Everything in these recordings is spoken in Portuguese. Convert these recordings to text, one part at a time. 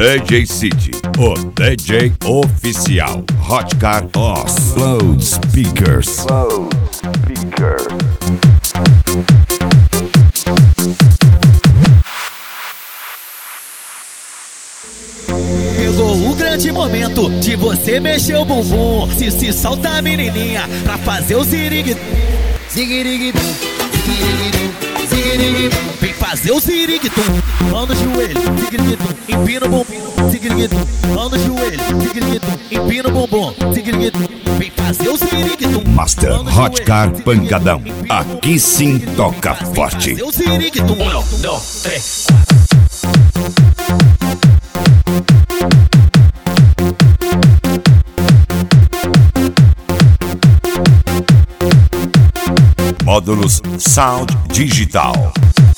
DJ City, o DJ oficial. Hot Car Os Loudspeakers. Chegou o grande momento de você mexer o bumbum. Se solta a menininha pra fazer o ziriguidum. Ziriguidum, ziriguidum, ziriguidum. Vem fazer o ziriguidum. Mão no joelho, ziriguidum. Empina o bumbum, ziriguidum. Mão no joelho, ziriguidum. Empina o bumbum, ziriguidum. Vem fazer o ziriguidum. Master Hot Car Pancadão. Aqui sim toca forte. Fazer o ziriguidum. 1, 2, 3, 4. Módulos Sound Digital.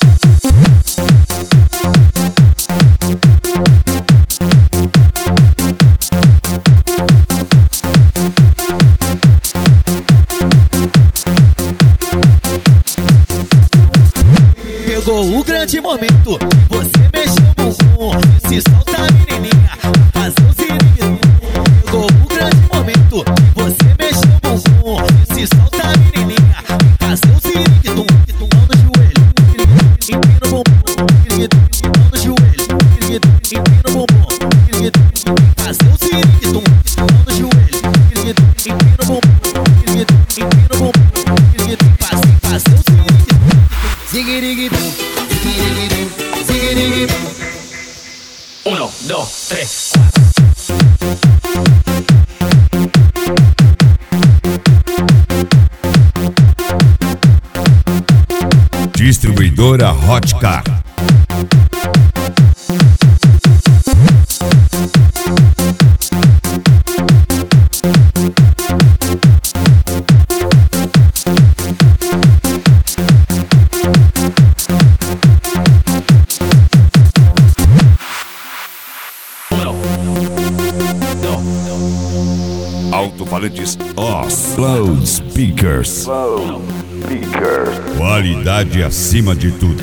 Chegou o grande momento, você mexeu o bumbum. Se solta a menininha, faz o ziriguidum. Chegou o grande momento, você mexeu o bumbum. Se solta a menininha, faz o ziriguidum. Mão no joelho, empina o bumbum. Mão no joelho, empina o bumbum. Faz o ziriguidum. Mão no joelho, empina o bumbum. Empina o bumbum. Faz o ziriguidum. Ziriguidum. 1, 2, 3, 4. Distribuidora Hot Car. Alto-falantes Os Loudspeakers. Qualidade acima de tudo.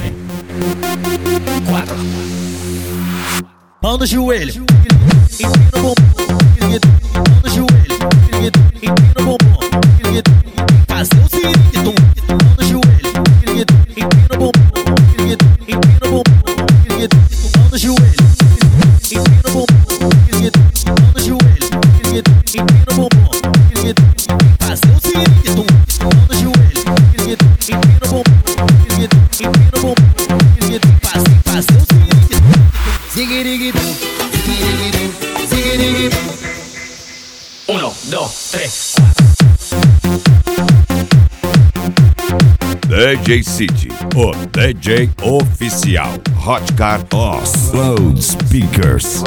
4. Mão no joelho, empina o bumbum. Mão no joelho, empina o bumbum. Fazer o ziriguidum. Mão no joelho, empina o bumbum. Empina o bumbum. Mão no joelho, empina o bumbum. Mão no joelho, empina o bumbum. Fazer o ziriguidum. Mão no joelho, empina o bumbum. Empina o bumbum. Fazer o ziriguidum. Ziriguidum, ziriguidum, ziriguidum. 1, 2, 3, 4. DJ City, o DJ oficial. Hot Car Os Loudspeakers.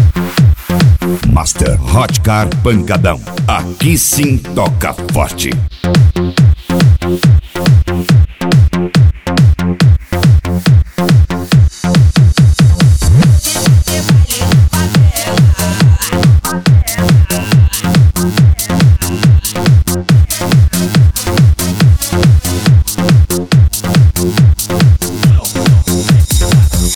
Master Hot Car Pancadão. Aqui sim toca forte.